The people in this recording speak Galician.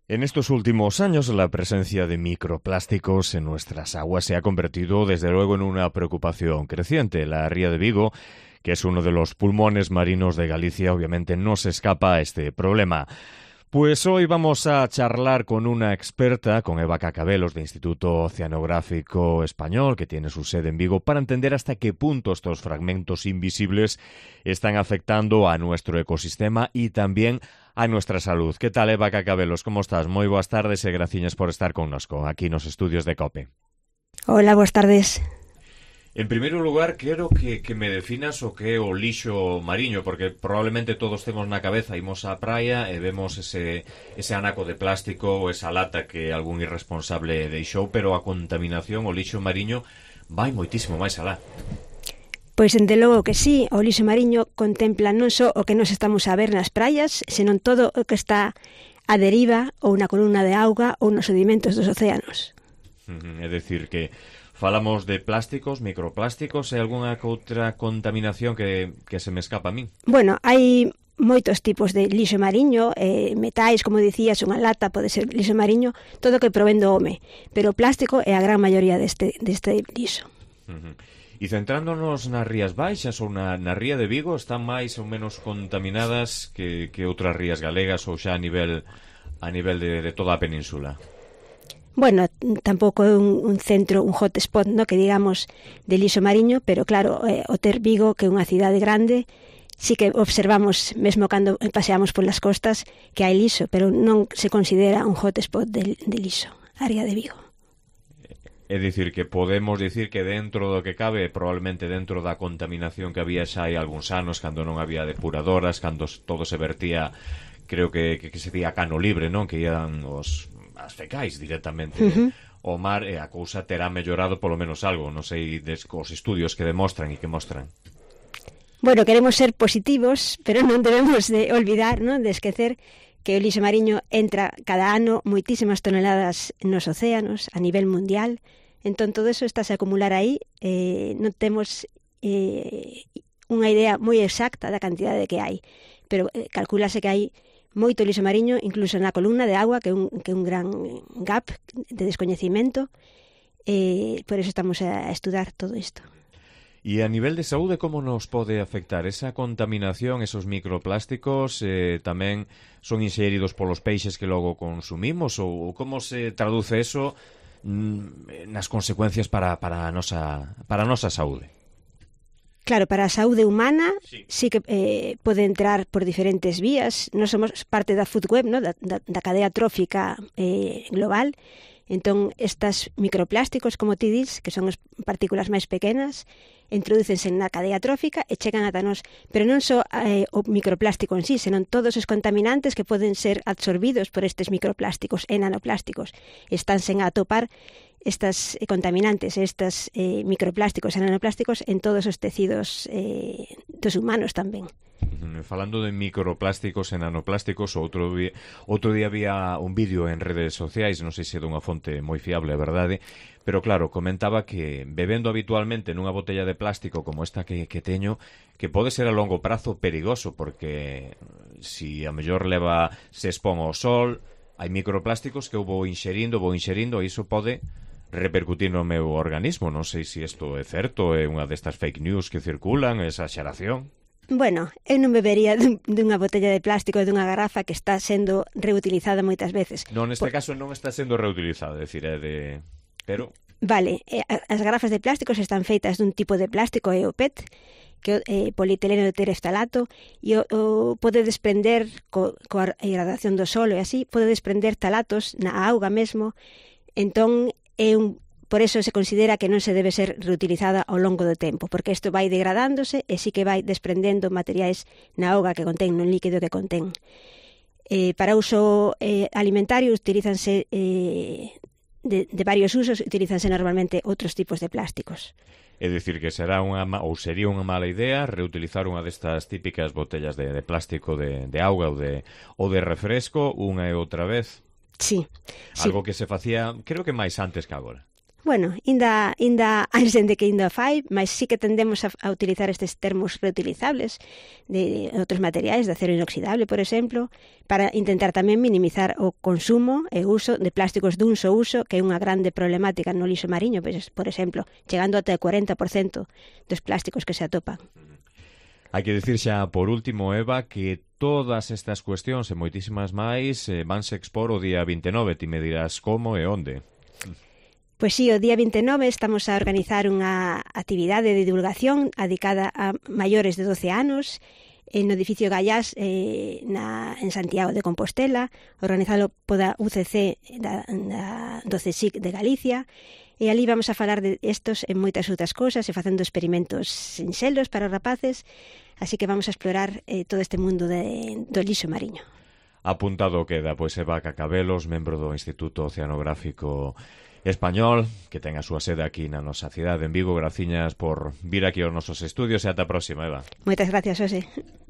En estos últimos años, la presencia de microplásticos en nuestras aguas se ha convertido, desde luego, en una preocupación creciente. La ría de Vigo, que es uno de los pulmones marinos de Galicia, obviamente no se escapa a este problema. Pues hoy vamos a charlar con una experta, con Eva Cacabelos, del Instituto Oceanográfico Español, que tiene su sede en Vigo, para entender hasta qué punto estos fragmentos invisibles están afectando a nuestro ecosistema y también a nuestra salud. Que tal, Eva Cacabelos? Como estás? Moi boas tardes e graciñas por estar connosco aquí nos estudios de COPE. Hola, boas tardes. En primeiro lugar, quero que me definas o que é o lixo mariño, porque probablemente todos temos na cabeza, imos á praia e vemos ese anaco de plástico ou esa lata que algún irresponsable deixou, pero a contaminación, o lixo mariño, vai moitísimo máis alá. Pois, dende logo que sí, o lixo mariño contempla non só o que nos estamos a ver nas praias, senón todo o que está a deriva ou na columna de auga ou nos sedimentos dos océanos. É dicir que falamos de plásticos, microplásticos e algunha outra contaminación que se me escapa a min. Bueno, hai moitos tipos de lixo mariño, metais, como dicías, unha lata pode ser lixo mariño, todo o que provén do home, pero o plástico é a gran maioría deste lixo. E centrándonos nas rías baixas ou na ría de Vigo, están máis ou menos contaminadas que outras rías galegas ou xa a nivel de toda a península? Bueno, tampouco é un centro, un hotspot, no, que digamos, de lixo mariño, pero claro, o ter Vigo, que é unha cidade grande, sí que observamos, mesmo cando paseamos polas costas, que hai lixo, pero non se considera un hotspot de lixo, a ría de Vigo. É dicir, que podemos dicir que dentro do que cabe, probablemente dentro da contaminación que había xa hai algúns anos, cando non había depuradoras, cando todo se vertía, creo que se día cano libre, non? Que ian as fecais directamente ao mar, e a cousa terá mellorado polo menos algo, non sei, os estudios que demostran e que mostran. Bueno, queremos ser positivos, pero non debemos de olvidar, non, de esquecer que o lixo mariño entra cada ano moitísimas toneladas nos océanos a nivel mundial, entón todo eso está a acumular aí, non temos unha idea moi exacta da cantidade que hai, pero calculase que hai moito lixo mariño, incluso na columna de agua, que é un gran gap de descoñecimento, por eso estamos a estudar todo isto. E a nivel de saúde, como nos pode afectar esa contaminación, esos microplásticos, tamén son inxeridos polos peixes que logo consumimos, ou como se traduce eso nas consecuencias para a nosa saúde? Claro, para a saúde humana sí que pode entrar por diferentes vías. Nós somos parte da food web, ¿no? da cadea trófica global. Entón, estes microplásticos, como ti dis, que son as partículas máis pequenas, introdúcense na cadea trófica e chegan ata nós. Pero non só o microplástico en sí, senón todos os contaminantes que poden ser absorbidos por estes microplásticos e nanoplásticos. Están sen atopar estas contaminantes, estes microplásticos e nanoplásticos en todos os tecidos dos humanos tamén. Falando de microplásticos e nanoplásticos, outro día había un vídeo en redes sociais, non sei se é dunha fonte moi fiable, a verdade, pero claro, comentaba que bebendo habitualmente nunha botella de plástico como esta que teño, que pode ser a longo prazo perigoso, porque si a mellor se expón ao sol, hai microplásticos que eu vou inxerindo e iso pode repercutir no meu organismo. Non sei se isto é certo, é unha destas fake news que circulan, esa xeración. Bueno, eu non bebería dunha botella de plástico e dunha garrafa que está sendo reutilizada moitas veces. Non, neste caso non está sendo reutilizada, decir, pero... Vale, as garrafas de plásticos están feitas dun tipo de plástico, é o PET, que é polietileno de tereftalato, e pode desprender, coa irradiación do sol e así, pode desprender talatos na auga mesmo, entón por eso se considera que non se debe ser reutilizada ao longo do tempo, porque isto vai degradándose e sí que vai desprendendo materiais na auga que contén, no líquido que contén. Para uso alimentario utilízanse de varios usos, utilízanse normalmente outros tipos de plásticos. É dicir, que sería unha mala idea reutilizar unha destas típicas botellas de plástico de auga ou de refresco unha e outra vez. Sí. Algo que se facía, creo que máis antes que agora. Bueno, inda hai xente que inda fai, mas sí que tendemos a utilizar estes termos reutilizables de outros materiais, de acero inoxidable, por exemplo, para intentar tamén minimizar o consumo e uso de plásticos dun só uso, que é unha grande problemática no lixo mariño, pois, por exemplo, chegando até o 40% dos plásticos que se atopan. Hai que dicir xa, por último, Eva, que todas estas cuestións e moitísimas máis vanse expor o día 29. Ti me dirás como e onde. Pois sí, o día 29 estamos a organizar unha actividade de divulgación dedicada a maiores de 12 anos no edificio Gallás en Santiago de Compostela, organizado pola UCC do CSIC de Galicia, e ali vamos a falar de estos en moitas outras cousas e facendo experimentos sinxelos para os rapaces, así que vamos a explorar todo este mundo do lixo mariño. Apuntado queda, pois Eva Cacabelos, membro do Instituto Oceanográfico Español, que ten a súa sede aquí na nosa cidade en Vigo. Graciñas por vir aquí aos nosos estudios e ata a próxima, Eva. Moitas gracias, José.